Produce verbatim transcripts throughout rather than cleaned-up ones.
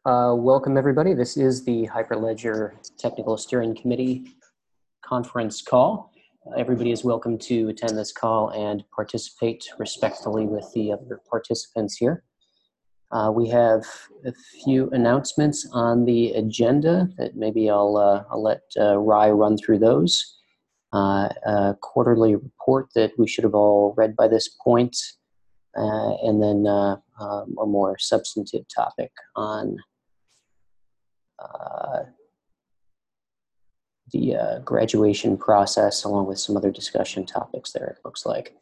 Uh, welcome, everybody. This is the Hyperledger Technical Steering Committee conference call. Uh, everybody is welcome to attend this call and participate respectfully with the other participants here. Uh, we have a few announcements on the agenda that maybe I'll, uh, I'll let uh, Rye run through those. Uh, a quarterly report that we should have all read by this point, uh, and then uh, um, a more substantive topic on uh, the uh, graduation process, along with some other discussion topics there, it looks like.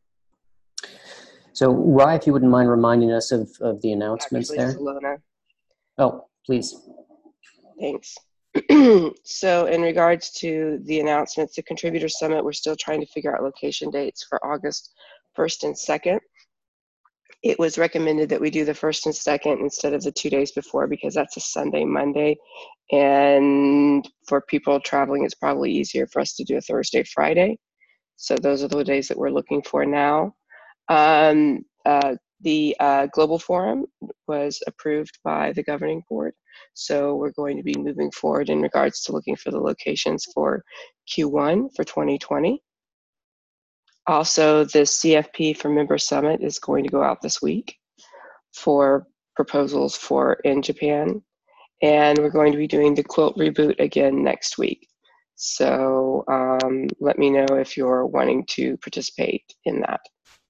So, Rye, if you wouldn't mind reminding us of, of the announcements Actually, there. Salona. Oh, please. Thanks. So in regards to the announcements, the Contributor Summit, we're still trying to figure out location dates for August first and second. It was recommended that we do the first and second instead of the two days before because that's a Sunday, Monday. And for people traveling, it's probably easier for us to do a Thursday, Friday. So those are the days that we're looking for now. Um, uh, the uh, Global Forum was approved by the governing board. So we're going to be moving forward in regards to looking for the locations for Q one for twenty twenty. Also, the C F P for Member Summit is going to go out this week for proposals for in Japan. And we're going to be doing the quilt reboot again next week. So um, let me know if you're wanting to participate in that.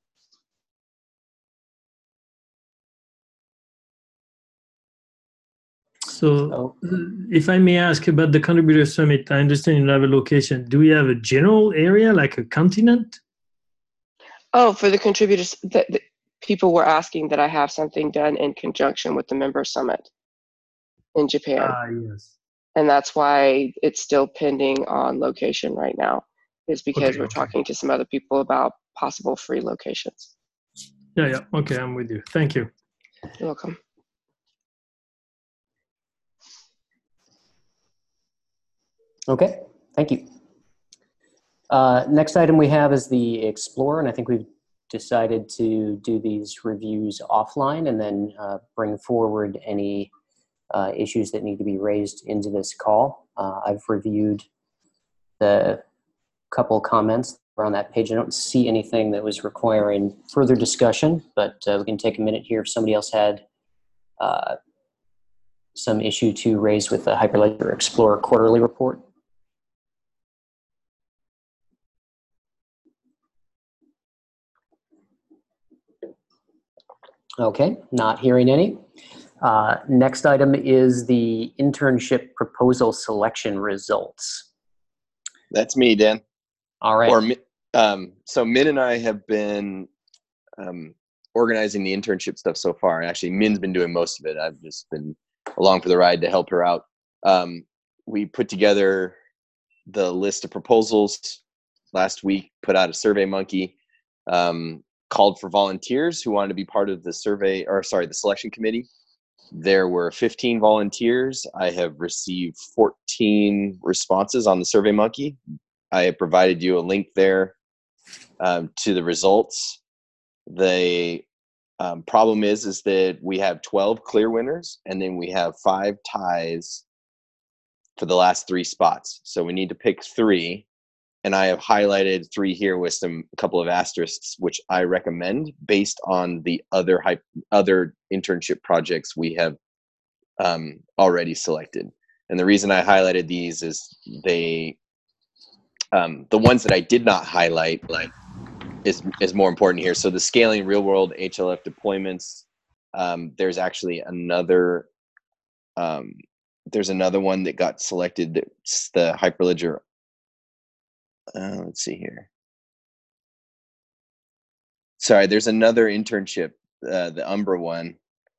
So Oh. if I may ask about the Contributor Summit, I understand you have a location. Do we have a general area, like a continent? Oh, for the contributors, the, the people were asking that I have something done in conjunction with the Member Summit in Japan. Ah, yes. And that's why it's still pending on location right now, is because Okay, we're okay. talking to some other people about possible free locations. Yeah, yeah. Okay, I'm with you. Thank you. You're welcome. Okay, thank you. Uh, next item we have is the Explorer, and I think we've decided to do these reviews offline and then uh, bring forward any uh, issues that need to be raised into this call. Uh, I've reviewed the couple comments on that page. I don't see anything that was requiring further discussion, but uh, we can take a minute here if somebody else had uh, some issue to raise with the Hyperledger Explorer quarterly report. Okay, not hearing any. Uh, next item is the internship proposal selection results. That's me, Dan. All right. Or, um, so Min and I have been um, organizing the internship stuff so far. And actually, Min's been doing most of it. I've just been along for the ride to help her out. Um, we put together the list of proposals last week, put out a Survey Monkey, um, called for volunteers who wanted to be part of the survey, or sorry, the selection committee. There were fifteen volunteers. I have received fourteen responses on the Survey Monkey. I have provided you a link there um, to the results. The um, problem is, is that we have twelve clear winners, and then we have five ties for the last three spots. So we need to pick three. And I have highlighted three here with some a couple of asterisks, which I recommend based on the other hype, other internship projects we have um, already selected. And the reason I highlighted these is they, um, the ones that I did not highlight, like, is is more important here. So the scaling real world H L F deployments. Um, there's actually another. Um, there's another one that got selected. That's the Hyperledger. Uh, let's see here. Sorry, there's another internship, uh, the Umbra one,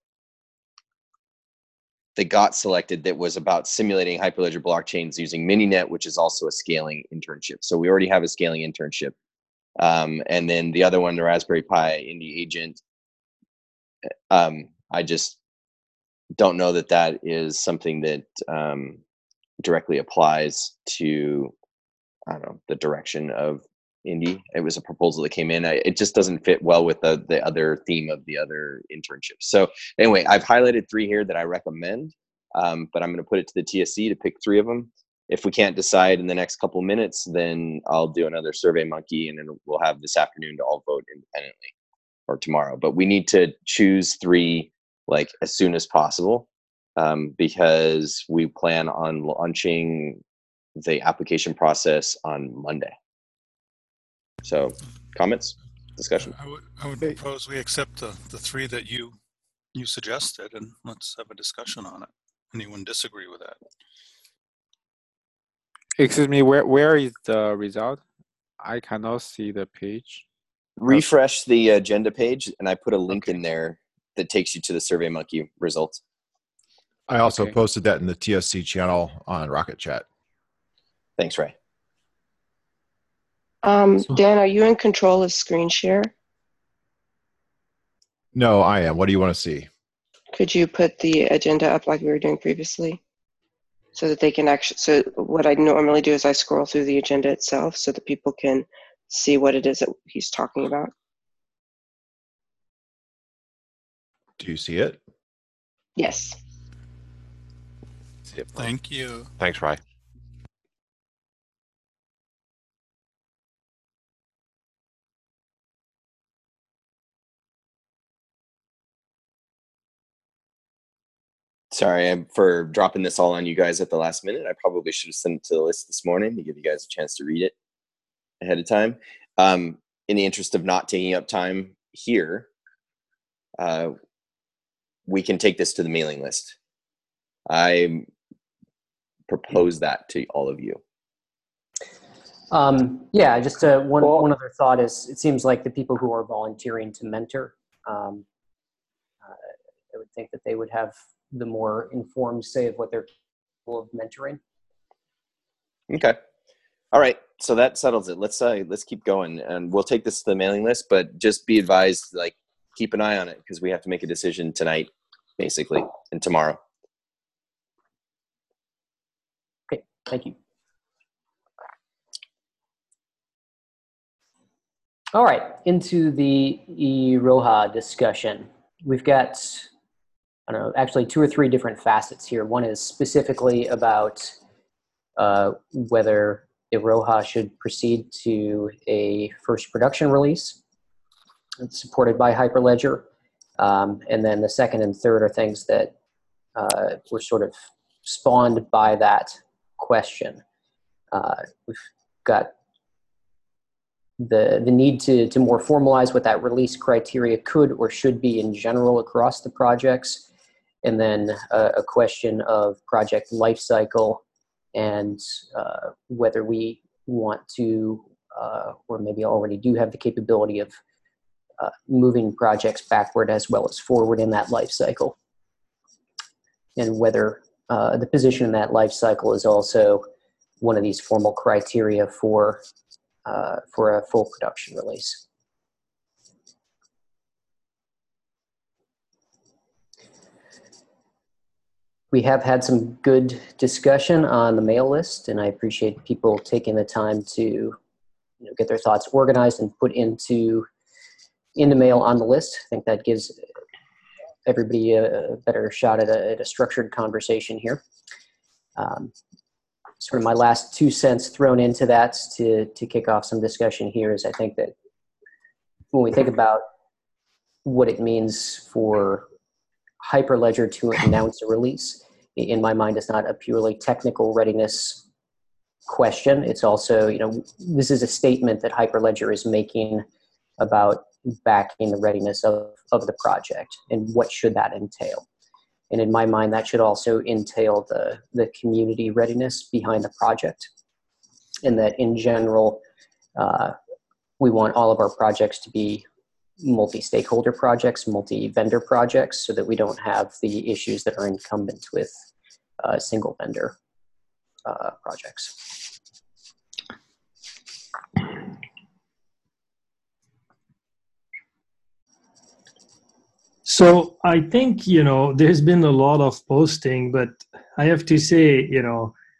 that got selected that was about simulating Hyperledger blockchains using Mininet, which is also a scaling internship. So we already have a scaling internship. Um, and then the other one, the Raspberry Pi Indie Agent, um, I just don't know that that is something that um, directly applies to, I don't know, the direction of Indy. It was a proposal that came in. I, it just doesn't fit well with the, the other theme of the other internships. So anyway, I've highlighted three here that I recommend, um, but I'm going to put it to the T S C to pick three of them. If we can't decide in the next couple minutes, then I'll do another SurveyMonkey, and then we'll have this afternoon to all vote independently, or tomorrow. But we need to choose three like as soon as possible, um, because we plan on launching the application process on Monday. So, comments, discussion. I would, I would propose we accept the, the three that you you suggested, and let's have a discussion on it. Anyone disagree with that? Excuse me, where where is the result? I cannot see the page. Refresh the agenda page, and I put a link Okay. in there that takes you to the SurveyMonkey results. I also Okay. posted that in the T S C channel on Rocket Chat. Thanks, Ray. Um, So- Dan, are you in control of screen share? No, I am. What do you want to see? Could you put the agenda up like we were doing previously? So that they can actually, so what I normally do is I scroll through the agenda itself so that people can see what it is that he's talking about. Do you see it? Yes. See it. Thank you. Thanks, Rye. Sorry I'm- for dropping this all on you guys at the last minute. I probably should have sent it to the list this morning to give you guys a chance to read it ahead of time. Um, in the interest of not taking up time here, uh, we can take this to the mailing list. I propose that to all of you. Um, yeah, just uh, one, Well- one other thought is it seems like the people who are volunteering to mentor, um, uh, I would think that they would have the more informed say of what they're capable of mentoring. Okay. All right. So that settles it. Let's uh, let's keep going, and we'll take this to the mailing list. But just be advised, like, keep an eye on it because we have to make a decision tonight, basically, and tomorrow. Okay, thank you. All right, into the I R O H A discussion. We've got, I don't know, actually two or three different facets here. One is specifically about uh, whether I R O H A should proceed to a first production release. It's supported by Hyperledger. Um, and then the second and third are things that uh, were sort of spawned by that question. Uh, we've got the, the need to, to more formalize what that release criteria could or should be in general across the projects. And then uh, a question of project lifecycle and uh, whether we want to, uh, or maybe already do have the capability of uh, moving projects backward as well as forward in that life cycle. And whether uh, the position in that life cycle is also one of these formal criteria for, uh, for a full production release. We have had some good discussion on the mail list, and I appreciate people taking the time to you know, get their thoughts organized and put into, into mail on the list. I think that gives everybody a, a better shot at a, at a structured conversation here. Um, sort of my last two cents thrown into that to, to kick off some discussion here is I think that when we think about what it means for Hyperledger to announce a release, in my mind, it's not a purely technical readiness question. It's also, you know, this is a statement that Hyperledger is making about backing the readiness of, of the project and what should that entail. And in my mind, that should also entail the, the community readiness behind the project. And that in general, uh, we want all of our projects to be multi-stakeholder projects, multi-vendor projects, so that we don't have the issues that are incumbent with uh, single vendor uh, projects. So I think, you know, there's been a lot of posting, but I have to say, you know,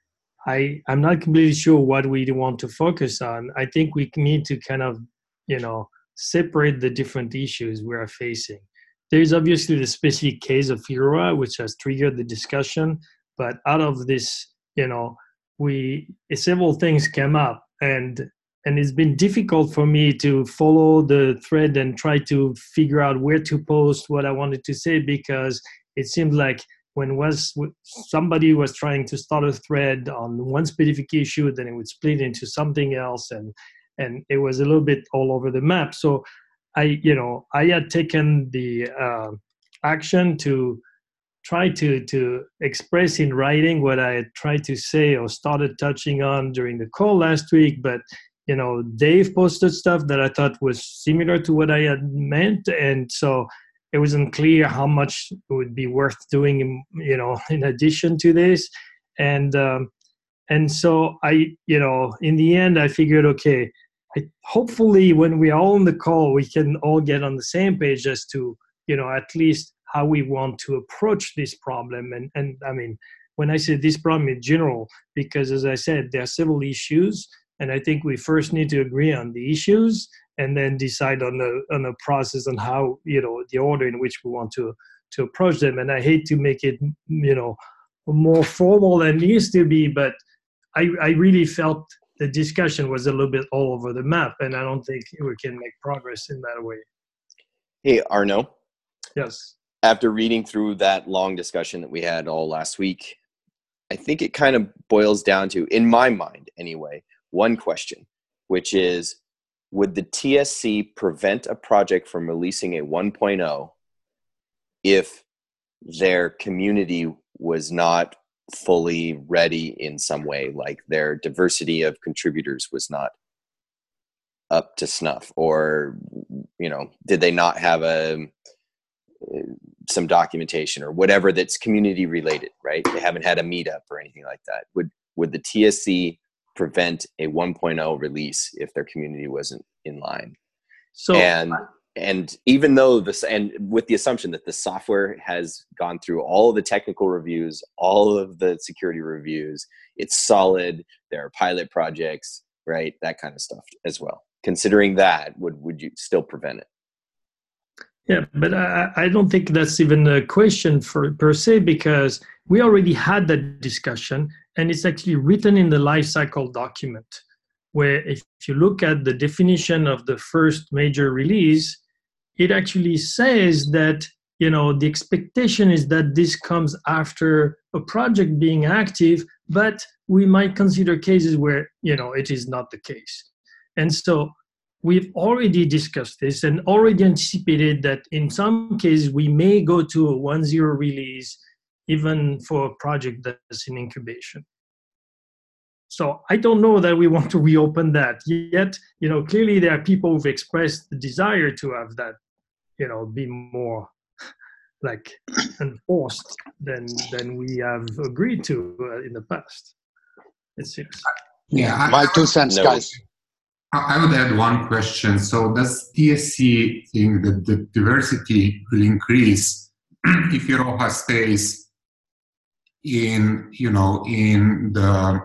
I, I'm not completely sure what we want to focus on. I think we need to kind of, you know, separate the different issues we are facing. There's obviously the specific case of Figueroa, which has triggered the discussion, but out of this, you know, we several things came up, and and it's been difficult for me to follow the thread and try to figure out where to post what I wanted to say, because it seemed like when was somebody was trying to start a thread on one specific issue, then it would split into something else, and and it was a little bit all over the map. So I, you know, I had taken the uh, action to try to to express in writing what I had tried to say or started touching on during the call last week. But, you know, Dave posted stuff that I thought was similar to what I had meant. And so it wasn't clear how much it would be worth doing, you know, in addition to this. And, um, and so I, you know, in the end, I figured, okay, I, hopefully when we are all on the call, we can all get on the same page as to, you know, at least how we want to approach this problem. And, and I mean, when I say this problem in general, because as I said, there are several issues, and I think we first need to agree on the issues and then decide on the on the process and how, you know, the order in which we want to to approach them. And I hate to make it, you know, more formal than it needs to be, but I, I really felt the discussion was a little bit all over the map, and I don't think we can make progress in that way. Hey, Arnaud. Yes. After reading through that long discussion that we had all last week, I think it kind of boils down to, in my mind anyway, one question, which is, would the T S C prevent a project from releasing a one point oh if their community was not fully ready in some way, like their diversity of contributors was not up to snuff, or, you know, did they not have a some documentation or whatever that's community related, right? They haven't had a meetup or anything like that. Would would the T S C prevent a one point oh release if their community wasn't in line? So and and even though this, and with the assumption that the software has gone through all of the technical reviews, all of the security reviews, it's solid, there are pilot projects, right? That kind of stuff as well. Considering that, would would you still prevent it? Yeah, but I, I don't think that's even a question for per se, because we already had that discussion, and it's actually written in the lifecycle document, where if you look at the definition of the first major release, it actually says that, you know, the expectation is that this comes after a project being active, but we might consider cases where, you know, it is not the case. And so we've already discussed this and already anticipated that in some cases we may go to a one point oh release even for a project that's in incubation. So I don't know that we want to reopen that yet. You know, clearly there are people who've expressed the desire to have that, you know, be more like enforced than than we have agreed to uh, in the past. It seems. Yeah, I, my two cents, no. guys. I would add one question. So does T S C think that the diversity will increase if Iroha stays in, you know, in the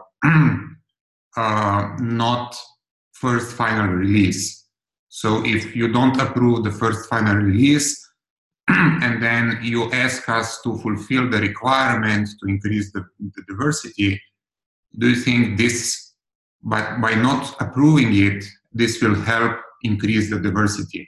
uh, not first final release? So if you don't approve the first final release and then you ask us to fulfill the requirement to increase the, the diversity, do you think this, But by not approving it, this will help increase the diversity?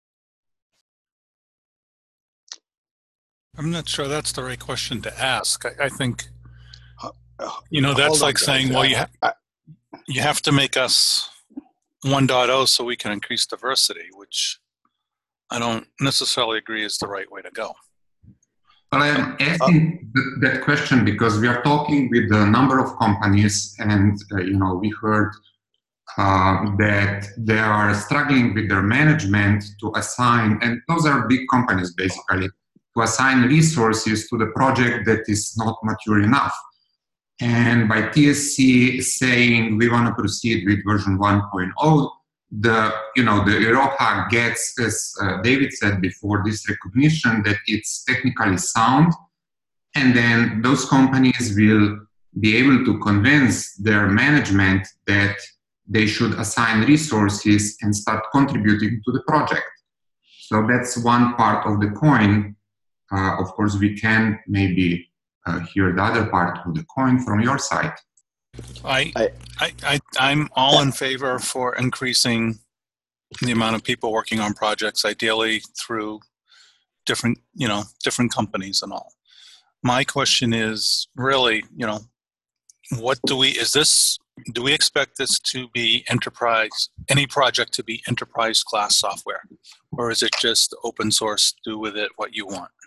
I'm not sure that's the right question to ask. I, I think, Uh, uh, you know, that's hold on, like guys. saying, well, you, ha- I- you have to make us one point oh so we can increase diversity, which I don't necessarily agree is the right way to go. Well, I'm asking th- that question because we are talking with a number of companies, and uh, you know, we heard uh, that they are struggling with their management to assign, and those are big companies basically, to assign resources to the project that is not mature enough. And by T S C saying we want to proceed with version one point oh, the you know the Iroha gets, as uh, David said before, this recognition that it's technically sound, and then those companies will be able to convince their management that they should assign resources and start contributing to the project. So that's one part of the coin. Uh, of course, we can maybe uh, hear the other part of the coin from your side. I, I- I, I, I'm all in favor for increasing the amount of people working on projects, ideally through different, you know, different companies and all. My question is really, you know, what do we, is this, do we expect this to be enterprise, any project to be enterprise class software? Or is it just open source, do with it what you want?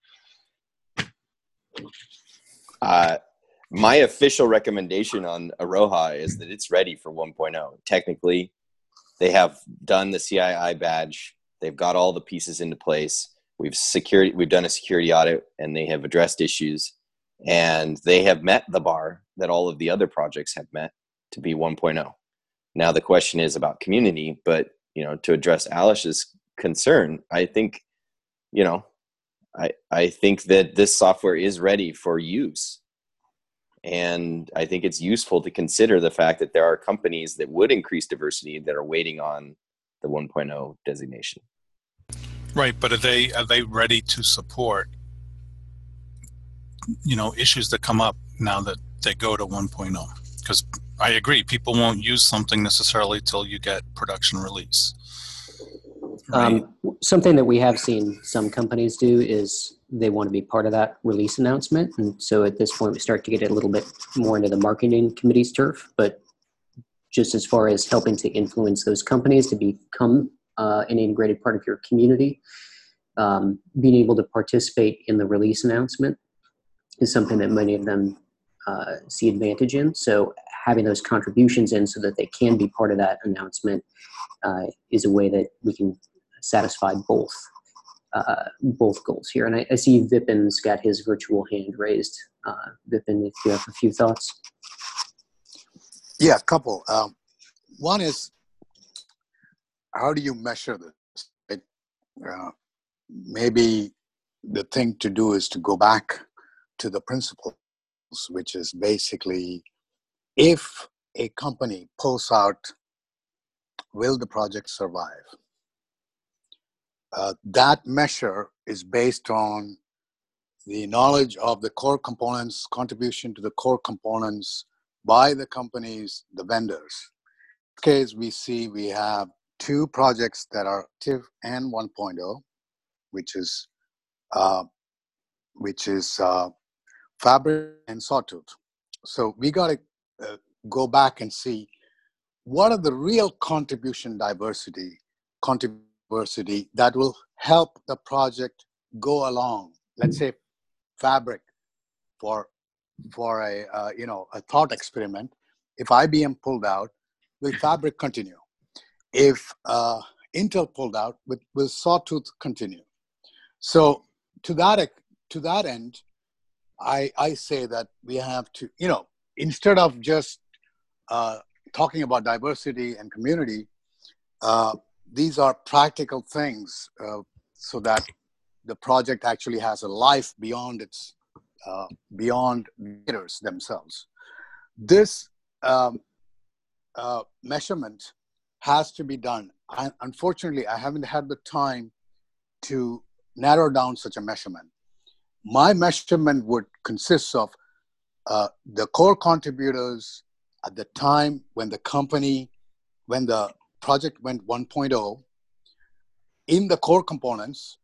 Uh, my official recommendation on Aroha is that it's ready for one point oh. Technically, they have done the C I I badge. They've got all the pieces into place. We've secured, we've done a security audit, and they have addressed issues, and they have met the bar that all of the other projects have met to be one point oh. Now the question is about community, but you know, to address Alish's concern, I think, you know, I I think that this software is ready for use. And I think it's useful to consider the fact that there are companies that would increase diversity that are waiting on the one point oh designation. Right, but are they are they ready to support, you know, issues that come up now that they go to one point oh? Because I agree, people won't use something necessarily till you get production release. Right? Um, something that we have seen some companies do is they want to be part of that release announcement. And so at this point, we start to get a little bit more into the marketing committee's turf. But just as far as helping to influence those companies to become uh, an integrated part of your community, um, being able to participate in the release announcement is something that many of them uh, see advantage in. So having those contributions in so that they can be part of that announcement uh, is a way that we can satisfy both uh, both goals here. And I, I see Vipin's got his virtual hand raised. Uh, Vipin, if you have a few thoughts. Yeah, a couple. Um, one is, how do you measure this? Right? Uh, maybe the thing to do is to go back to the principles, which is basically, if a company pulls out, will the project survive? Uh, that measure is based on the knowledge of the core components, contribution to the core components by the companies, the vendors. In this case, we see we have two projects that are active and one point oh, which is uh, which is uh, Fabric and Sawtooth. So we got to uh, go back and see what are the real contribution diversity, contribution diversity that will help the project go along. Let's say Fabric for for a uh, you know a thought experiment. If I B M pulled out, will Fabric continue? If uh, Intel pulled out, will, will Sawtooth continue? So to that to that end, I I say that we have to, you know, instead of just uh, talking about diversity and community, uh, these are practical things uh, so that the project actually has a life beyond its uh, beyond leaders themselves. This um, uh, measurement has to be done. I, unfortunately, I haven't had the time to narrow down such a measurement. My measurement would consist of uh, the core contributors at the time when the company, when the project went one point oh, in the core components,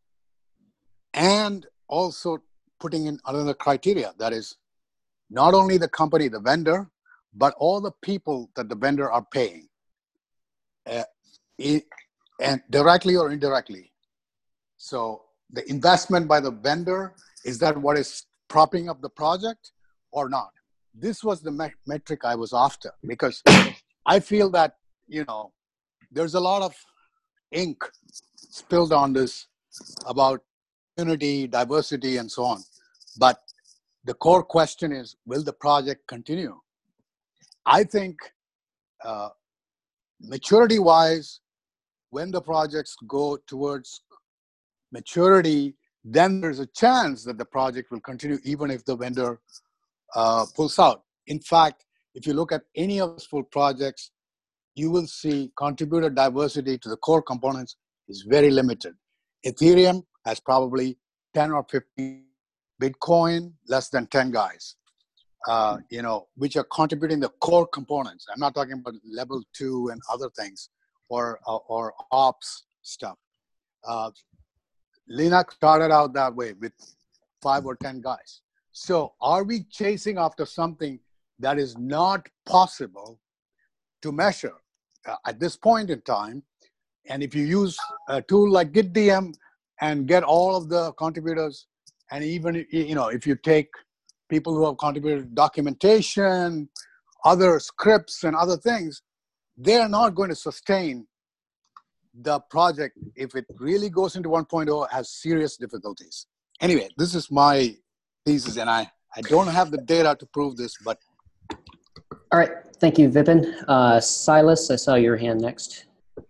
and also putting in another criteria, that is not only the company, the vendor, but all the people that the vendor are paying, uh, it, and directly or indirectly. So the investment by the vendor, is that what is propping up the project or not? This was the me- metric I was after, because I feel that, you know, there's a lot of ink spilled on this about community, diversity, and so on. But the core question is, will the project continue? I think uh, maturity-wise, when the projects go towards maturity, then there's a chance that the project will continue even if the vendor uh, pulls out. In fact, if you look at any of those full projects, you will see contributor diversity to the core components is very limited. Ethereum has probably ten or fifteen, Bitcoin less than ten guys, uh, you know, which are contributing the core components. I'm not talking about level two and other things or, or, or ops stuff. Uh, Linux started out that way with five or ten guys. So are we chasing after something that is not possible to measure uh, at this point in time? And if you use a tool like GitDM and get all of the contributors, and even, you know, if you take people who have contributed documentation, other scripts and other things, they're not going to sustain the project if it really goes into one point oh, has serious difficulties. Anyway, this is my thesis, and I, I don't have the data to prove this, but. All right, thank you, Vipin. Uh, Silas, I saw your hand next.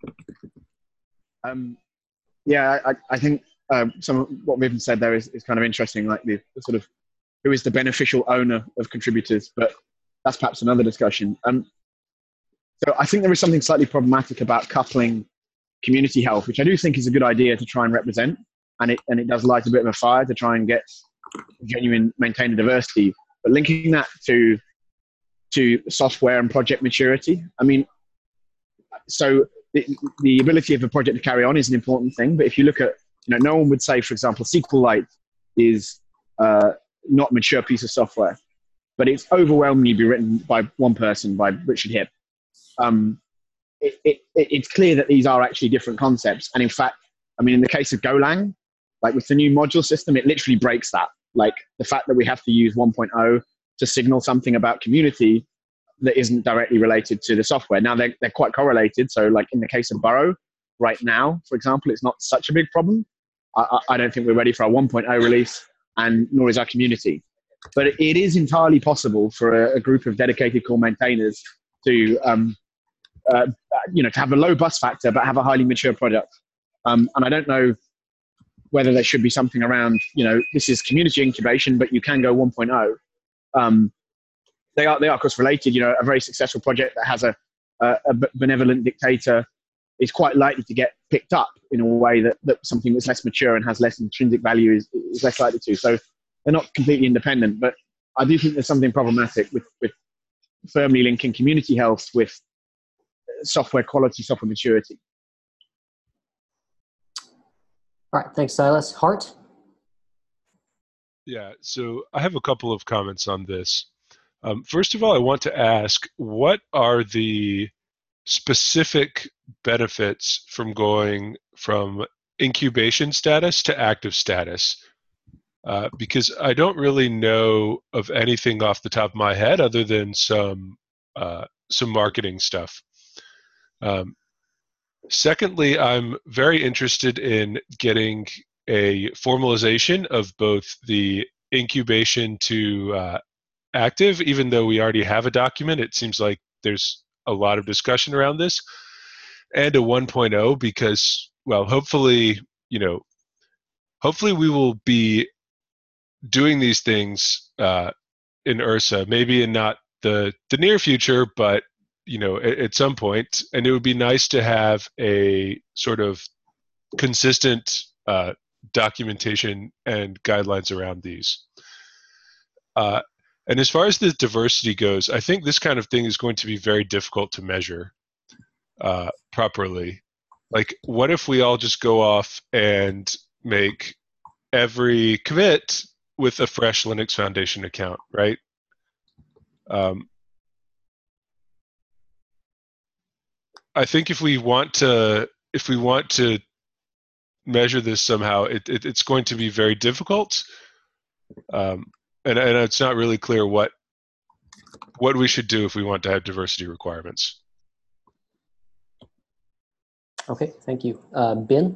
Um, yeah, I, I think um, some of what Vipin said there is, is kind of interesting, like the, the sort of who is the beneficial owner of contributors, but that's perhaps another discussion. Um, so I think there is something slightly problematic about coupling community health, which I do think is a good idea to try and represent, and it and it does light a bit of a fire to try and get genuine maintainer diversity, but linking that to to software and project maturity. I mean, so the, the ability of a project to carry on is an important thing, but if you look at, you know, no one would say, for example, SQLite is uh, not a mature piece of software, but it's overwhelmingly be written by one person, by Richard Hipp. Um, it, it, it's clear that these are actually different concepts. And in fact, I mean, in the case of Golang, like with the new module system, it literally breaks that. Like the fact that we have to use one point oh to signal something about community that isn't directly related to the software. Now, they're, they're quite correlated. So like in the case of Burrow, right now, for example, it's not such a big problem. I, I don't think we're ready for our one point oh release, and nor is our community. But it is entirely possible for a, a group of dedicated core maintainers to, um, uh, you know, to have a low bus factor, but have a highly mature product. Um, and I don't know whether there should be something around, you know, this is community incubation, but you can go one point oh. Um, they are, they are of course related. You know, a very successful project that has a, a, a benevolent dictator is quite likely to get picked up in a way that, that something that's less mature and has less intrinsic value is, is less likely to. So they're not completely independent, but I do think there's something problematic with, with firmly linking community health with software quality, software maturity. All right, thanks, Silas. Hart? Yeah, so I have a couple of comments on this. Um, first of all, I want to ask, what are the specific benefits from going from incubation status to active status? Uh, because I don't really know of anything off the top of my head other than some uh, some marketing stuff. Um, secondly, I'm very interested in getting a formalization of both the incubation to uh, active, even though we already have a document. It seems like there's a lot of discussion around this, and a one point oh, because, well, hopefully, you know, hopefully we will be doing these things uh, in Ursa, maybe in not the, the near future, but, you know, at, at some point. And it would be nice to have a sort of consistent uh, documentation and guidelines around these. Uh, and as far as the diversity goes, I think this kind of thing is going to be very difficult to measure uh, properly. Like, what if we all just go off and make every commit with a fresh Linux Foundation account, right? Um, I think if we want to, if we want to measure this somehow, it, it, it's going to be very difficult, um, and, and it's not really clear what what we should do if we want to have diversity requirements. Okay, thank you. Uh, Ben?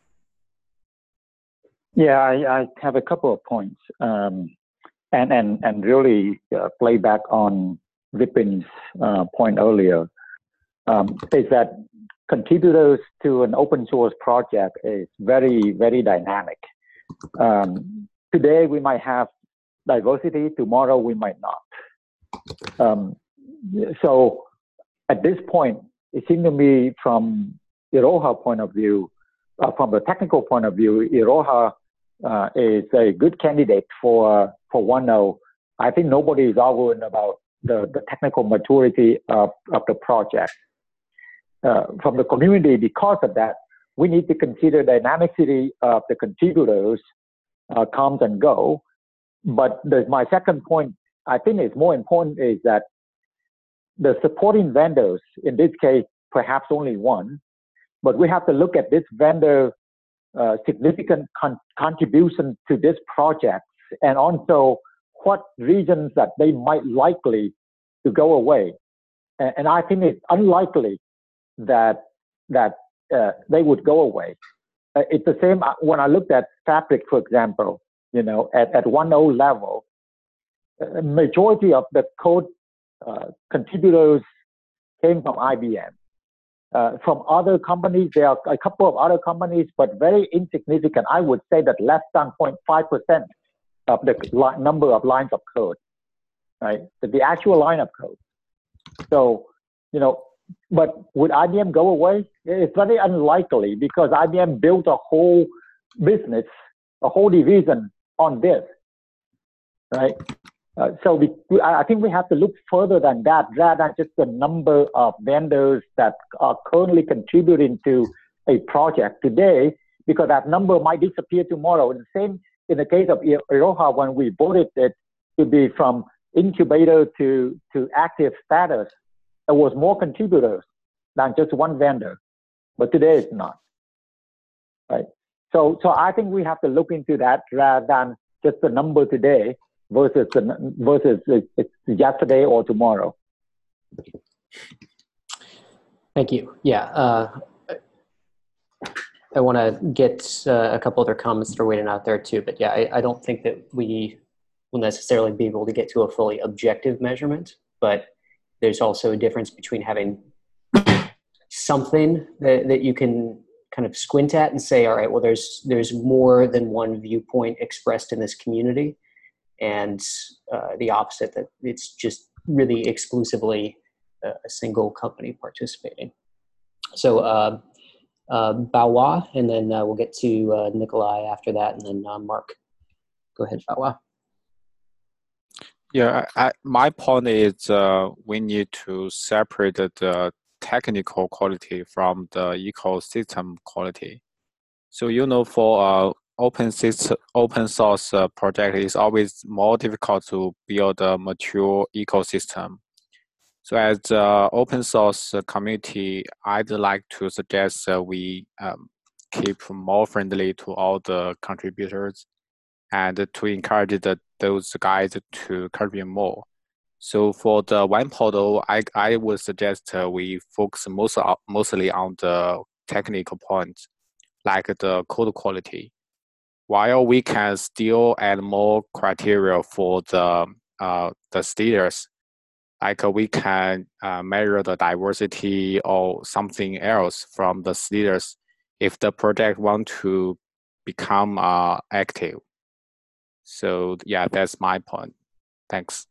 Yeah, I, I have a couple of points, um, and and and really uh, play back on Vipin's uh, point earlier. Um, is that contributors to an open source project is very very dynamic. Um, today we might have diversity, tomorrow we might not. Um, so at this point, it seems to me from Iroha point of view, uh, from the technical point of view, Iroha uh, is a good candidate for for one oh. I think nobody is arguing about the, the technical maturity of, of the project. Uh, from the community, because of that, we need to consider the dynamicity of the contributors uh, comes and go. But the, my second point, I think is more important, is that the supporting vendors, in this case, perhaps only one, but we have to look at this vendor uh, significant con- contribution to this project, and also what reasons that they might likely to go away. And, and I think it's unlikely that that uh, they would go away. Uh, it's the same when I looked at Fabric, for example. You know, at at one oh level, a majority of the code uh, contributors came from I B M. Uh, from other companies, there are a couple of other companies, but very insignificant. I would say that less than zero point five percent of the li- number of lines of code, right? The, the actual line of code. So, you know, but would I B M go away? It's very unlikely, because I B M built a whole business, a whole division on this, right? Uh, so we, we, I think we have to look further than that, rather than just the number of vendors that are currently contributing to a project today, because that number might disappear tomorrow. And the same in the case of Iroha, when we voted it to be from incubator to, to active status, there was more contributors than just one vendor, but today it's not, right? So, so I think we have to look into that rather than just the number today versus the, versus it's yesterday or tomorrow. Thank you. Yeah, uh, I want to get uh, a couple other comments that are waiting out there too, but yeah, I, I don't think that we will necessarily be able to get to a fully objective measurement, but there's also a difference between having something that, that you can kind of squint at and say, all right, well, there's there's more than one viewpoint expressed in this community, and uh, the opposite, that it's just really exclusively a, a single company participating. So uh, uh, Bawa, and then uh, we'll get to uh, Nikolai after that, and then uh, Mark. Go ahead, Bawa. Yeah, I, my point is uh, we need to separate the technical quality from the ecosystem quality. So, you know, for uh, open system, open source uh, project, it's always more difficult to build a mature ecosystem. So as uh, open source community, I'd like to suggest uh, we um, keep more friendly to all the contributors and to encourage the, those guys to contribute more. So for the one portal, I, I would suggest uh, we focus most, mostly on the technical points, like the code quality, while we can still add more criteria for the, uh, the status. Like uh, we can uh, measure the diversity or something else from the status if the project want to become uh, active. So yeah, that's my point. Thanks.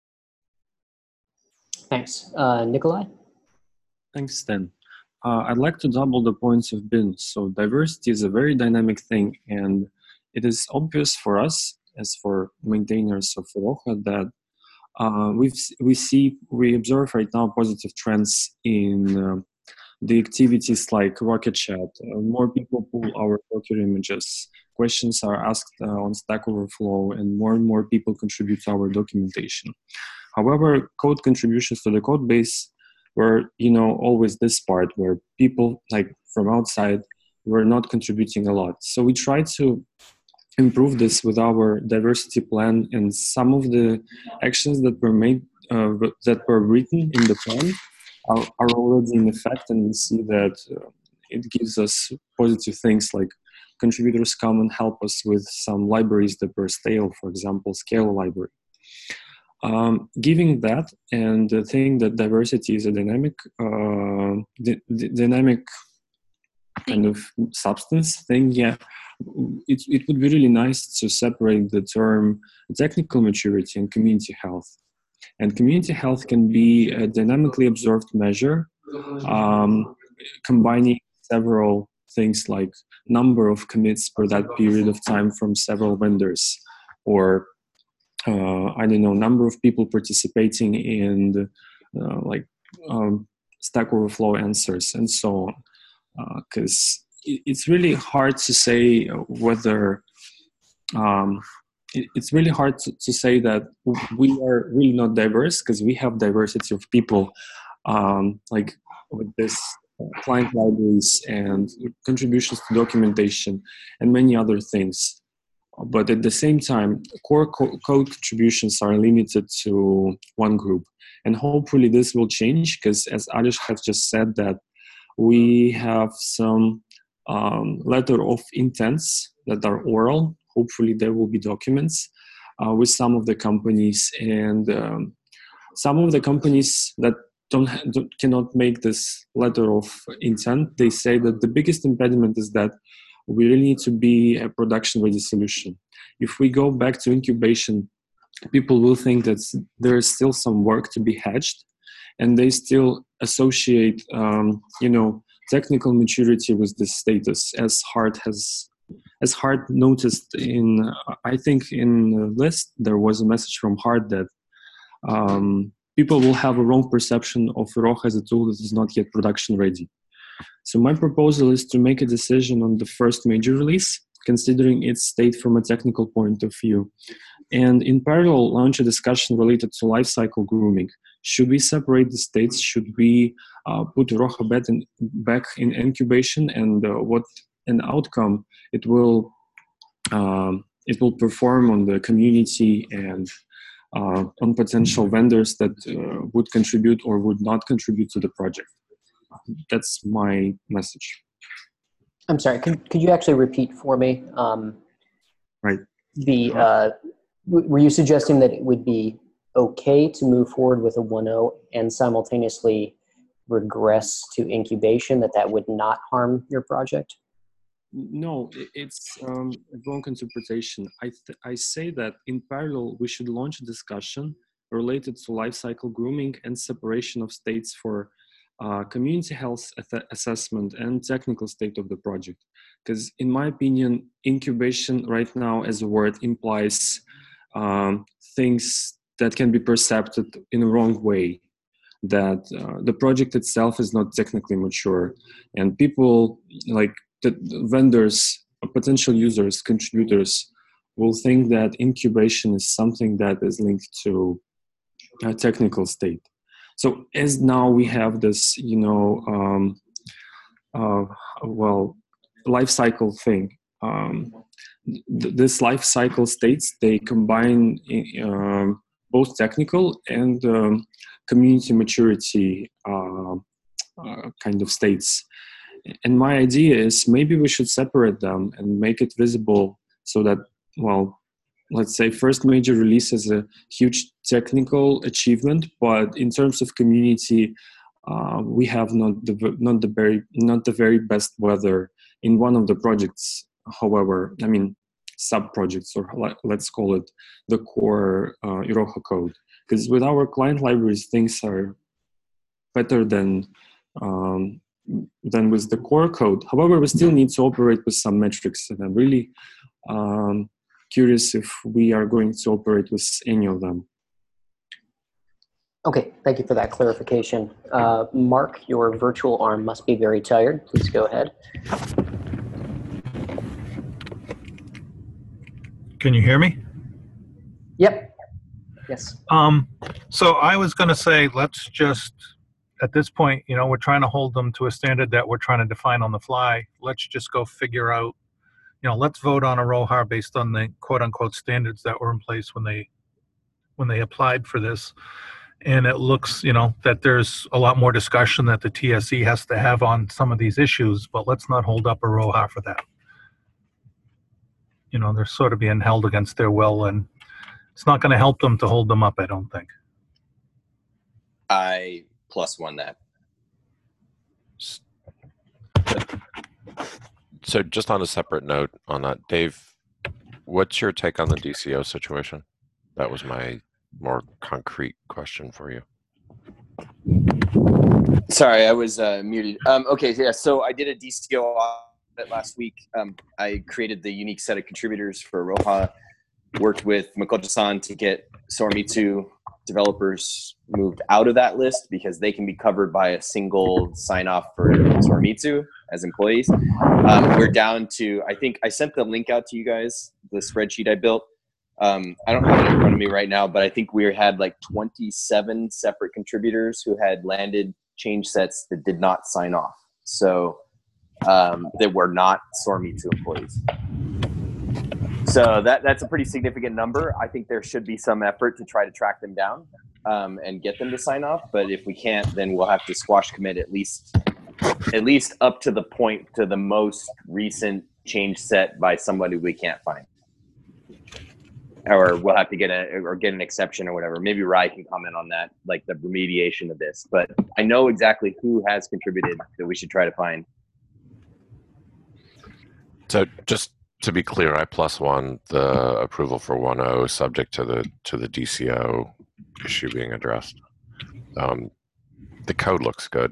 Thanks. Uh, Nikolai? Thanks, Stan. Uh, I'd like to double the points of Ben. So diversity is a very dynamic thing, and it is obvious for us as for maintainers of Iroha that uh, we we see, we observe right now positive trends in uh, the activities like Rocket Chat. Uh, more people pull our Docker images. Questions are asked uh, on Stack Overflow, and more and more people contribute to our documentation. However, code contributions to the code base were, you know, always this part where people like from outside were not contributing a lot. So we tried to improve this with our diversity plan, and some of the actions that were made, uh, that were written in the plan are, are already in effect, and we see that uh, it gives us positive things like contributors come and help us with some libraries that were stale, for example, Scala library. Um, giving that and the thing that diversity is a dynamic, uh, d- d- dynamic kind of substance thing, yeah, it, it would be really nice to separate the term technical maturity and community health. And community health can be a dynamically observed measure, um, combining several things like number of commits per that period of time from several vendors, or uh, I don't know, number of people participating in the, uh, like um, Stack Overflow answers and so on. Because uh, it, it's really hard to say whether um, it, it's really hard to, to say that we are really not diverse, because we have diversity of people, um, like with this client libraries and contributions to documentation and many other things. But at the same time, core co- code contributions are limited to one group. And hopefully this will change, because as Alish has just said, that we have some um, letter of intents that are oral. Hopefully there will be documents uh, with some of the companies, and um, some of the companies that don't, don't cannot make this letter of intent, they say that the biggest impediment is that we really need to be a production-ready solution. If we go back to incubation, people will think that there is still some work to be hatched, and they still associate, um, you know, technical maturity with this status, as Hart has, as Hart noticed in, I think in the list, there was a message from Hart that um, people will have a wrong perception of Iroha as a tool that is not yet production-ready. So my proposal is to make a decision on the first major release, considering its state from a technical point of view. And in parallel, launch a discussion related to lifecycle grooming. Should we separate the states? Should we uh, put Iroha back in, back in incubation, and uh, what an outcome it will um, it will perform on the community and uh, on potential vendors that uh, would contribute or would not contribute to the project? That's my message. I'm sorry, could, could you actually repeat for me? Um, right. The uh, w- were you suggesting that it would be okay to move forward with a one point oh and simultaneously regress to incubation, that that would not harm your project? No, it's um, a wrong interpretation. I, th- I say that in parallel, we should launch a discussion related to lifecycle grooming and separation of states for uh, community health ath- assessment and technical state of the project. Because in my opinion, incubation right now as a word implies um, things that can be perceived in a wrong way, that uh, the project itself is not technically mature, and people like the vendors, potential users, contributors will think that incubation is something that is linked to a technical state. So as now we have this, you know, um, uh, well, life cycle thing. Um, th- this life cycle states, they combine uh, both technical and um, community maturity uh, uh, kind of states. And my idea is maybe we should separate them and make it visible so that, well, let's say first major release is a huge technical achievement, but in terms of community, uh, we have not the not the very not the very best weather in one of the projects. However, I mean sub projects, or let's call it the core uh, Iroha code, because with our client libraries things are better than. Um, than with the core code. However, we still need to operate with some metrics, and I'm really um, curious if we are going to operate with any of them. Okay, thank you for that clarification. Uh, Mark, your virtual arm must be very tired. Please go ahead. Can you hear me? Yep. Yes. Um, so I was going to say, let's just, at this point, you know, we're trying to hold them to a standard that we're trying to define on the fly. Let's just go figure out, you know, let's vote on Iroha based on the quote unquote standards that were in place when they, when they applied for this. And it looks, you know, that there's a lot more discussion that the T S E has to have on some of these issues, but let's not hold up Iroha for that. You know, they're sort of being held against their will, and it's not going to help them to hold them up, I don't think. I plus one that. So just on a separate note on that, Dave, what's your take on the D C O situation? That was my more concrete question for you. Sorry, I was uh, muted. Um, okay, yeah, so I did a D C O audit last week. Um, I created the unique set of contributors for Roha, worked with Makoto-san to get Soramitsu developers moved out of that list because they can be covered by a single sign-off for Soramitsu as employees. Um, we're down to, I think, I sent the link out to you guys, the spreadsheet I built. Um, I don't have it in front of me right now, but I think we had like twenty-seven separate contributors who had landed change sets that did not sign off. So um, that were not Soramitsu employees. So that, that's a pretty significant number. I think there should be some effort to try to track them down um, and get them to sign off. But if we can't, then we'll have to squash commit at least, at least up to the point to the most recent change set by somebody we can't find. Or we'll have to get a or get an exception or whatever. Maybe Rai can comment on that, like the remediation of this. But I know exactly who has contributed that we should try to find. So just to be clear, I plus one the approval for one point oh subject to the to the D C O issue being addressed. Um, the code looks good.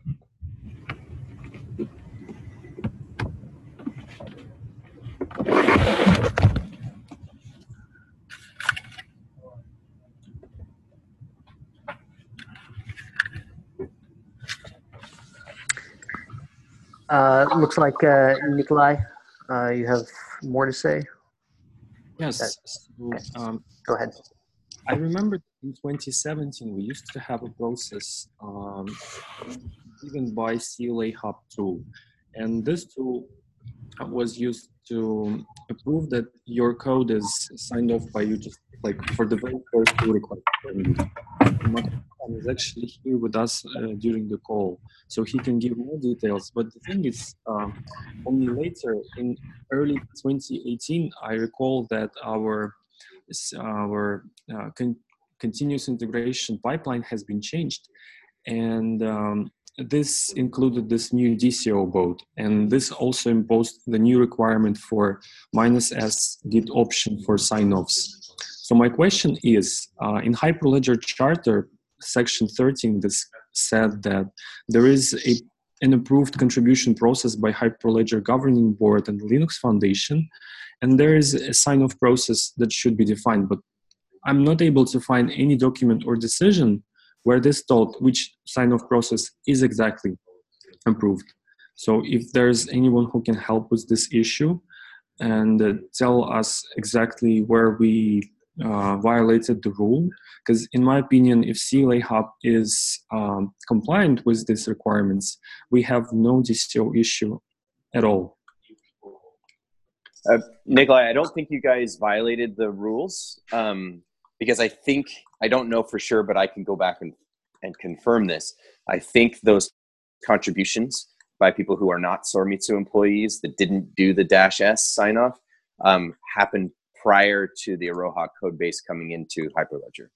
Uh, looks like uh, Nikolai, uh, you have more to say? Yes. That, so, okay. um, Go ahead. I remember in twenty seventeen, we used to have a process um, given by C L A Hub tool. And this tool was used to prove that your code is signed off by you, just like for the very first pull request. Is actually here with us uh, during the call, so he can give more details. But the thing is, um, only later in early twenty eighteen, I recall that our our uh, con continuous integration pipeline has been changed, and um, this included this new D C O boat, and this also imposed the new requirement for minus S Git option for sign-offs. So my question is, uh, in Hyperledger Charter, section thirteen, this said that there is a, an approved contribution process by Hyperledger Governing Board and Linux Foundation, and there is a sign-off process that should be defined, but I'm not able to find any document or decision where this told which sign-off process is exactly approved. So if there's anyone who can help with this issue and uh, tell us exactly where we uh, violated the rule, because in my opinion, if C L A Hub is um, compliant with these requirements, we have no D C O issue at all. Uh, Nikolai, I don't think you guys violated the rules um, because I think, I don't know for sure, but I can go back and, and confirm this. I think those contributions by people who are not Soramitsu employees that didn't do the dash S sign off um, happened prior to the Aroha code base coming into Hyperledger.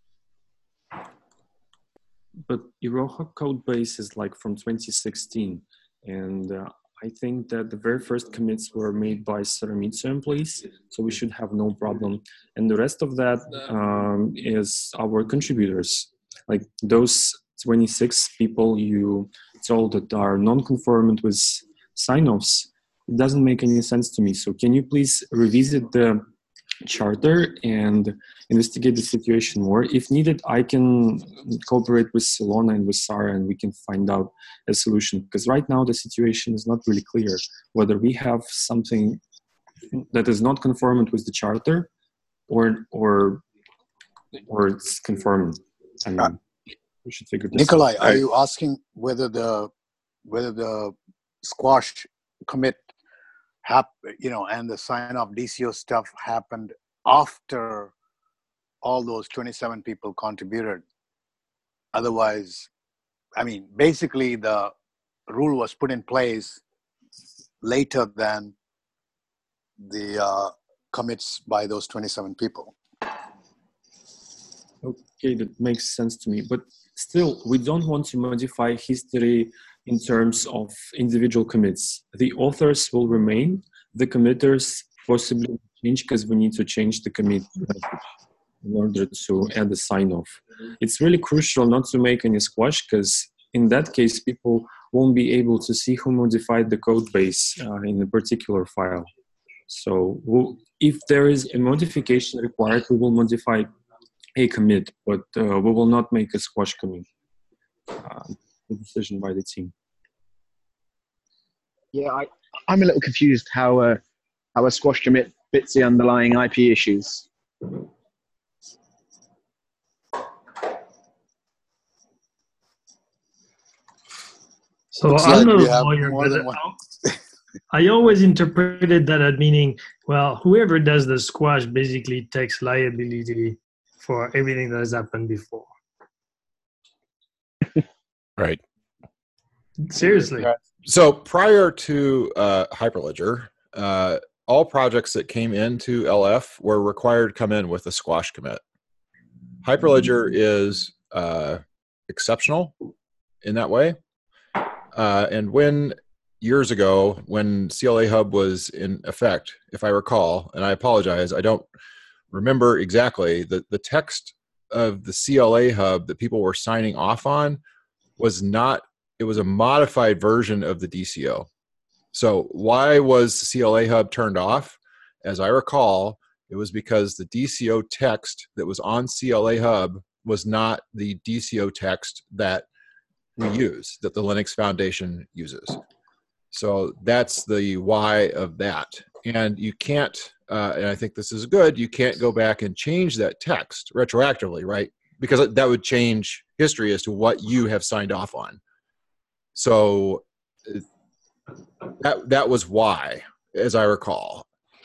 But Aroha code base is like from twenty sixteen, and uh, I think that the very first commits were made by Soramitsu employees, so we should have no problem. And the rest of that um, is our contributors, like those twenty-six people you told that are non-conformant with sign-offs. It doesn't make any sense to me. So can you please revisit the charter and investigate the situation more? If needed, I can cooperate with Silona and with Sarah, and we can find out a solution, because right now the situation is not really clear whether we have something that is not conformant with the charter or or or it's conformant. I mean, we should figure this Nikolai, out. are you asking whether the whether the squash commit hap you know and the sign off D C O stuff happened after all those twenty-seven people contributed? Otherwise, I mean, basically the rule was put in place later than the uh, commits by those twenty-seven people. Okay, that makes sense to me. But still, we don't want to modify history in terms of individual commits. The authors will remain, the committers possibly change because we need to change the commit message. in order to add a sign-off. It's really crucial not to make any squash, because in that case, people won't be able to see who modified the code base uh, in a particular file. So we'll, if there is a modification required, we will modify a commit, but uh, we will not make a squash commit. Uh, the decision by the team. Yeah, I, I'm a little confused how uh, how a squash commit fits the underlying I P issues. So Looks I'm like not we a have lawyer, more but than one. I always interpreted that as meaning, well, whoever does the squash basically takes liability for everything that has happened before. Right. Seriously. So prior to uh, Hyperledger, uh, all projects that came into L F were required to come in with a squash commit. Hyperledger is uh, exceptional in that way. Uh, and when years ago, when C L A Hub was in effect, if I recall, and I apologize, I don't remember exactly, the, the text of the C L A Hub that people were signing off on was not, it was a modified version of the D C O. So why was the C L A Hub turned off? As I recall, it was because the D C O text that was on C L A Hub was not the D C O text that we use, that the Linux Foundation uses. So that's the why of that. And you can't, uh, and I think this is good, you can't go back and change that text retroactively, right? Because that would change history as to what you have signed off on. So that that was why, as I recall.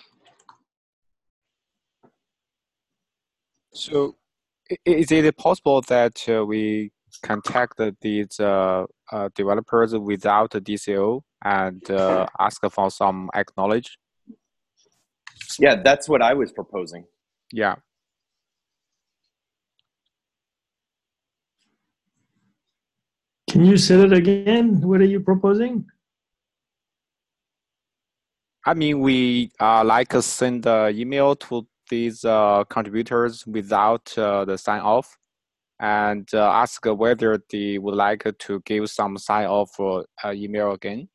So i- is it possible that uh, we contact these uh, uh, developers without the D C O and uh, ask for some acknowledge? Yeah, that's what I was proposing. Yeah. Can you say that again? What are you proposing? I mean, we uh, like uh, send the email to these uh, contributors without uh, the sign off, and uh, ask whether they would like to give some sign off uh, email again.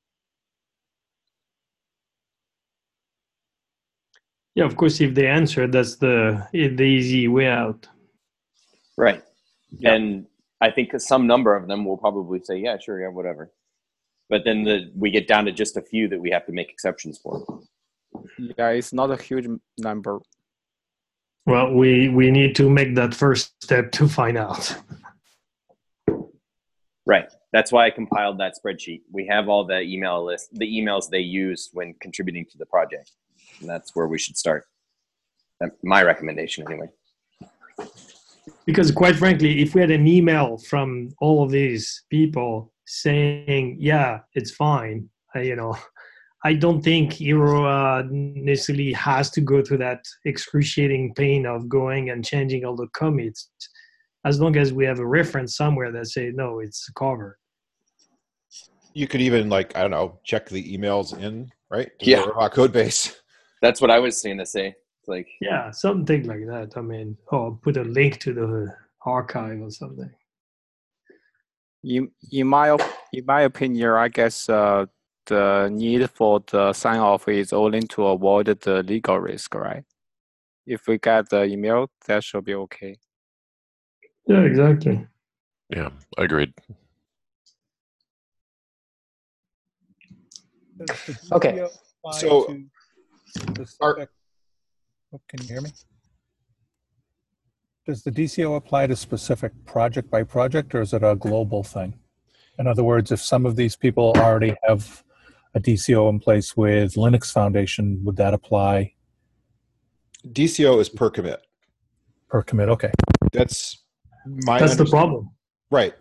Yeah, of course, if they answer, that's the, the easy way out. Right. Yeah. And I think some number of them will probably say, yeah, sure, yeah, whatever. But then the, we get down to just a few that we have to make exceptions for. Yeah, it's not a huge number. Well, we, we need to make that first step to find out. Right. That's why I compiled that spreadsheet. We have all the email list, the emails they used when contributing to the project. And that's where we should start. That's my recommendation anyway. Because quite frankly, if we had an email from all of these people saying, yeah, it's fine, I, you know, I don't think Hero uh, necessarily has to go through that excruciating pain of going and changing all the commits, as long as we have a reference somewhere that say, no, it's covered. You could even, like, I don't know, check the emails in, right? To Yeah. the code base. That's what I was saying to say. It's like, Yeah, something like that. I mean, or put a link to the archive or something. In, in, my, op- in my opinion, I guess uh, the need for the sign off is only to avoid the legal risk, right? If we get the email, that should be okay. Yeah, exactly. Yeah, agreed. Okay. So, Specific, oh, can you hear me? Does the D C O apply to specific project by project, or is it a global thing? In other words, if some of these people already have a D C O in place with Linux Foundation, would that apply? D C O is per commit. Per commit, okay. That's my That's the understanding. problem. Right.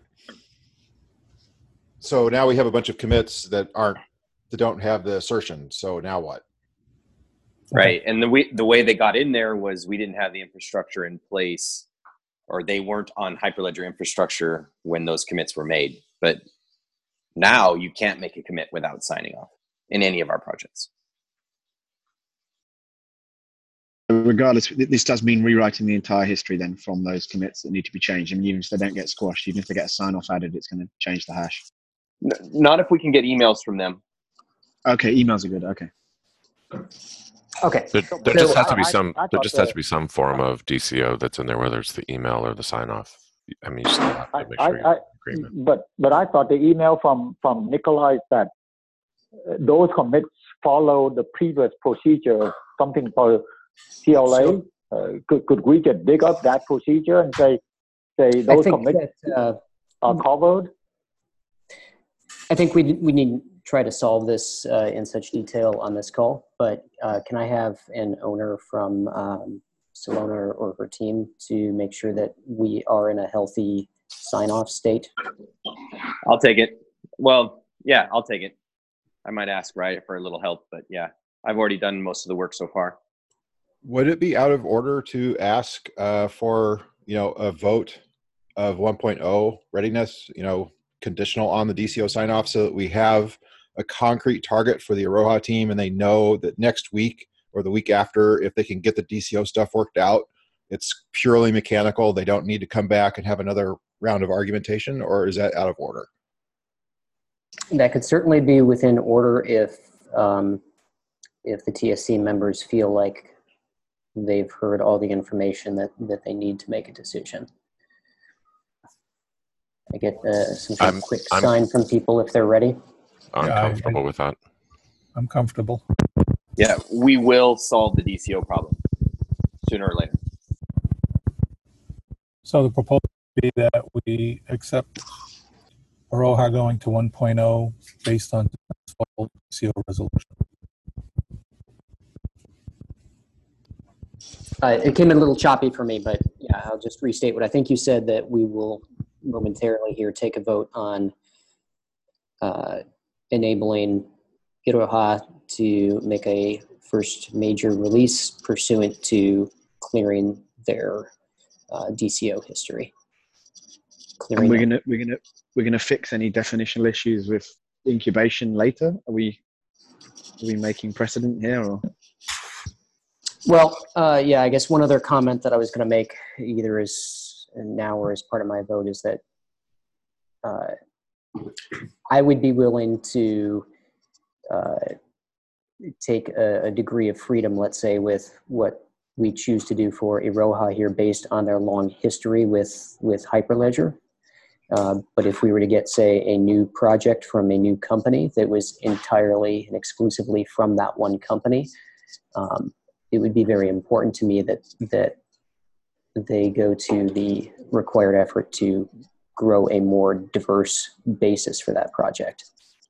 So now we have a bunch of commits that aren't, that don't have the assertion. So now what? right. And the way, the way they got in there was we didn't have the infrastructure in place, or they weren't on Hyperledger infrastructure when those commits were made. But now you can't make a commit without signing off in any of our projects. regardless, this does mean rewriting the entire history then from those commits that need to be changed. I mean, even if they don't get squashed, even if they get a sign off added, it's going to change the hash. Not if we can get emails from them. Okay, emails are good. Okay. Okay. There, there So, just has to uh, be I- some. I There thought just has the- to be some form of D C O that's in there, whether it's the email or the sign off. I mean, you still have I, to make I, sure you I, have agreement. but but I thought the email from from Nikolai that uh, those commits follow the previous procedure, something called C L A. So- uh, could could we just dig up that procedure and say say I those think commits that, uh, are covered? I think we we need to try to solve this uh, in such detail on this call, but uh, can I have an owner from um, Salona or her team to make sure that we are in a healthy sign-off state? I'll take it. Well, yeah, I'll take it. I might ask Riot for a little help, but yeah, I've already done most of the work so far. Would it be out of order to ask uh, for, you know, a vote of one point oh readiness, you know, conditional on the D C O sign off, so that we have a concrete target for the Aroha team and they know that next week or the week after, if they can get the D C O stuff worked out, it's purely mechanical. They don't need to come back and have another round of argumentation, or is that out of order? That could certainly be within order if um, if the T S C members feel like they've heard all the information that, that they need to make a decision. I get uh, some kind I'm- of quick I'm- sign from people if they're ready. I'm Yeah, I- comfortable with that. I'm comfortable. Yeah, we will solve the D C O problem sooner or later. So the proposal would be that we accept Aroha going to one point oh based on successful D C O resolution. Uh, it came in a little choppy for me, but yeah, I'll just restate what I think you said, that we will momentarily here take a vote on uh, enabling Iroha to make a first major release pursuant to clearing their uh, D C O history. And Clearing we're them. gonna we're gonna we're gonna fix any definitional issues with incubation later. Are we are we making precedent here, or? Well, uh, yeah, I guess one other comment that I was going to make, either as now or as part of my vote, is that uh, I would be willing to uh, take a, a degree of freedom, let's say, with what we choose to do for Iroha here based on their long history with, with Hyperledger. Uh, but if we were to get, say, a new project from a new company that was entirely and exclusively from that one company, um, it would be very important to me that that they go to the required effort to grow a more diverse basis for that project.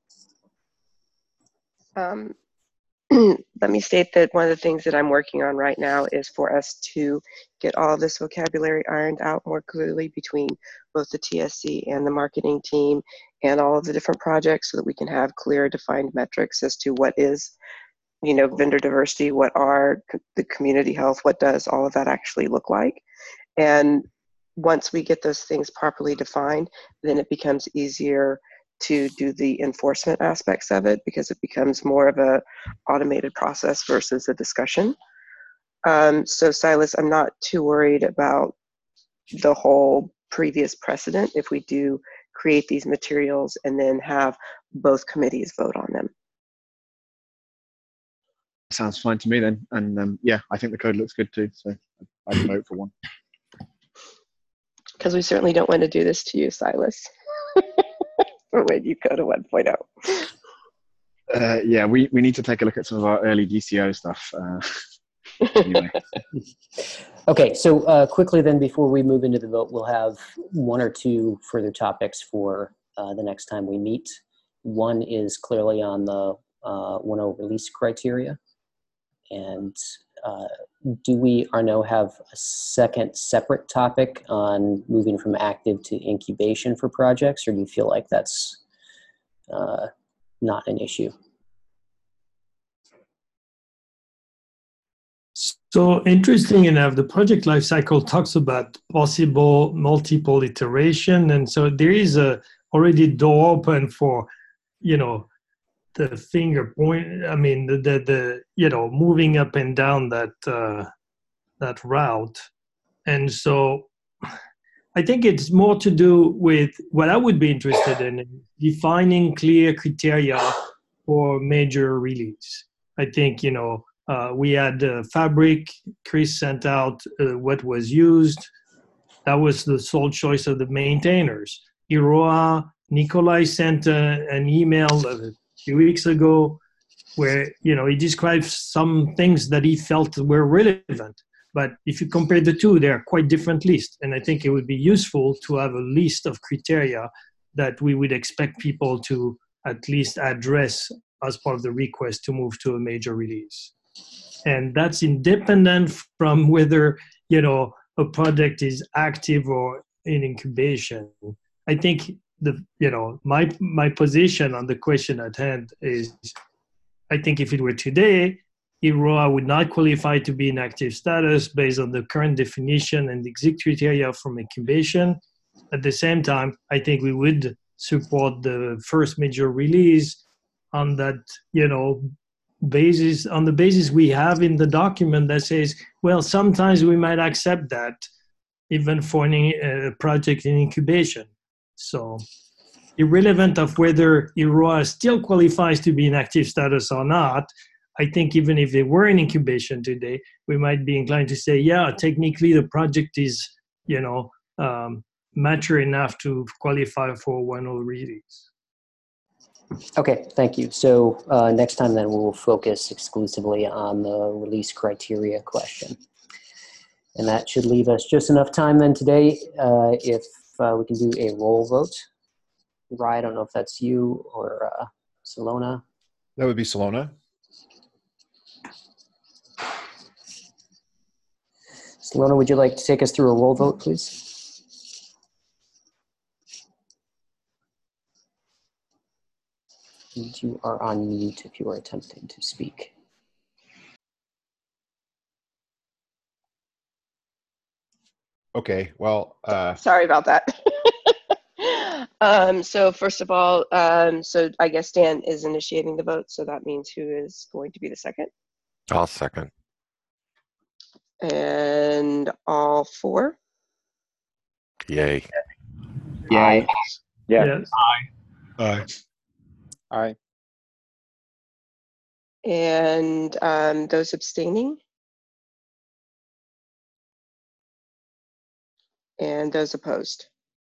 Um, let me state that one of the things that I'm working on right now is for us to get all of this vocabulary ironed out more clearly between both the T S C and the marketing team and all of the different projects, so that we can have clear defined metrics as to what is, you know, vendor diversity, what are the community health, what does all of that actually look like. And once we get those things properly defined, then it becomes easier to do the enforcement aspects of it, because it becomes more of a automated process versus a discussion. Um, so Silas, I'm not too worried about the whole previous precedent if we do create these materials and then have both committees vote on them. Sounds fine to me then. And um, yeah, I think the code looks good too. So I'd vote for one. Because we certainly don't want to do this to you, Silas, when you go to one point oh. Uh, yeah, we, we need to take a look at some of our early D C O stuff. Uh, anyway. Okay, so uh, quickly then, before we move into the vote, we'll have one or two further topics for uh, the next time we meet. One is clearly on the uh, one point oh release criteria. And uh, do we, Arnaud, have a second separate topic on moving from active to incubation for projects, or do you feel like that's uh, not an issue? So interesting enough, the project lifecycle talks about possible multiple iteration, and so there is a already door open for, you know, the finger point. I mean, the the, the you know, moving up and down that uh, that route. And so I think it's more to do with what I would be interested in, defining clear criteria for major release. I think, you know, uh, we had uh, Fabric, Chris sent out uh, what was used. That was the sole choice of the maintainers. I R O A, Nikolai sent uh, an email a few weeks ago where, you know, he described some things that he felt were relevant. But if you compare the two, they are quite different lists. And I think it would be useful to have a list of criteria that we would expect people to at least address as part of the request to move to a major release. And that's independent from whether, you know, a project is active or in incubation. I think the, you know, my, my position on the question at hand is, I think if it were today, I R O A would not qualify to be in active status based on the current definition and exit criteria from incubation. At the same time, I think we would support the first major release on that, you know, basis, on the basis we have in the document that says, well, sometimes we might accept that even for any uh, project in incubation. So irrelevant of whether I R O A still qualifies to be in active status or not, I think even if they were in incubation today, we might be inclined to say, yeah, technically the project is, you know, um, mature enough to qualify for one oh release. Okay, thank you. So uh, next time then we'll focus exclusively on the release criteria question. And that should leave us just enough time then today uh, if uh, we can do a roll vote. Rye, I don't know if that's you or uh, Salona. That would be Salona. Salona, would you like to take us through a roll vote, please? And you are on mute if you are attempting to speak. Okay, well. Uh... Sorry about that. um, so first of all, um, so I guess Dan is initiating the vote, so that means who is going to be the second? I'll second. And all four? Yay. Yay. Yeah. Yes. Aye. Aye. Aye. And um, those abstaining? And those opposed?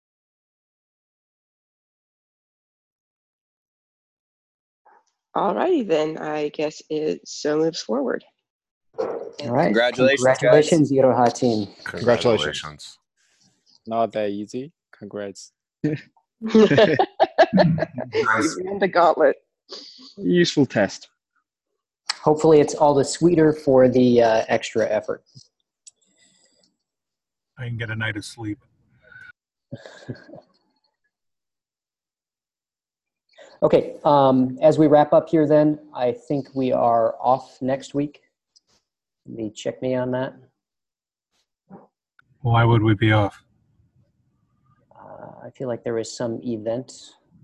All righty then, I guess it so moves forward. All right. Congratulations, Congratulations, I R O A team. Congratulations. Not that easy. Congrats. You ran the gauntlet. Useful test. Hopefully it's all the sweeter for the uh, extra effort. I can get a night of sleep. Okay, um, as we wrap up here then, I think we are off next week. Let me check me on that. Why would we be off? Uh, I feel like there was some event.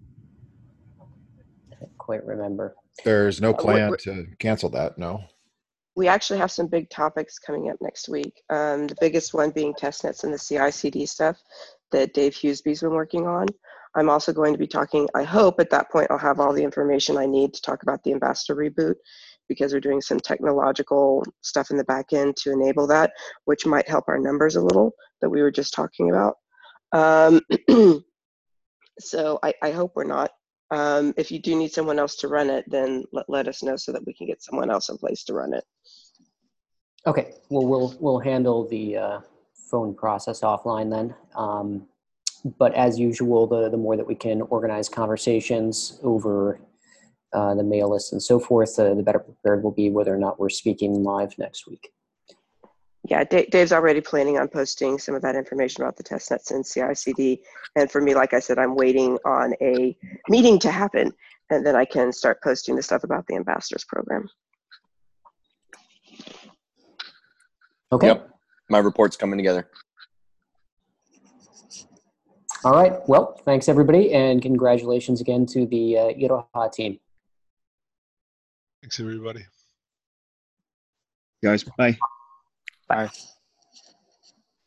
I can't quite remember. There's no Uh, plan what- to cancel that, no. We actually have some big topics coming up next week. Um, the biggest one being testnets and the C I C D stuff that Dave Hughesby's been working on. I'm also going to be talking, I hope at that point I'll have all the information I need to talk about the Ambassador reboot, because we're doing some technological stuff in the back end to enable that, which might help our numbers a little that we were just talking about. Um, so I, I hope we're not. Um, if you do need someone else to run it, then let, let us know so that we can get someone else in place to run it. Okay, well, we'll, we'll handle the uh, phone process offline then. Um, but as usual, the, the more that we can organize conversations over uh, the mail list and so forth, uh, the better prepared we'll be whether or not we're speaking live next week. Yeah, Dave, Dave's already planning on posting some of that information about the testnets and C I C D. And for me, like I said, I'm waiting on a meeting to happen, and then I can start posting the stuff about the Ambassadors program. Okay. Yep, my report's coming together. All right, well, thanks everybody, and congratulations again to the uh, I R O A team. Thanks, everybody. Guys, bye. Bye.